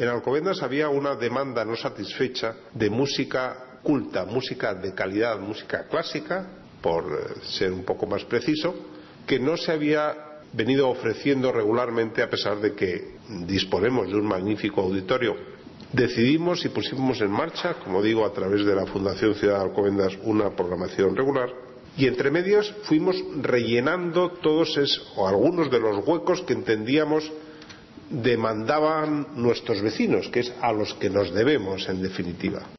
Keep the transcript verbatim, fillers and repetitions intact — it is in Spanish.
En Alcobendas había una demanda no satisfecha de música culta, música de calidad, música clásica, por ser un poco más preciso, que no se había venido ofreciendo regularmente a pesar de que disponemos de un magnífico auditorio. Decidimos y pusimos en marcha, como digo, a través de la Fundación Ciudad de Alcobendas, una programación regular, y entre medias fuimos rellenando todos esos, o algunos de los huecos que entendíamos demandaban nuestros vecinos, que es a los que nos debemos en definitiva.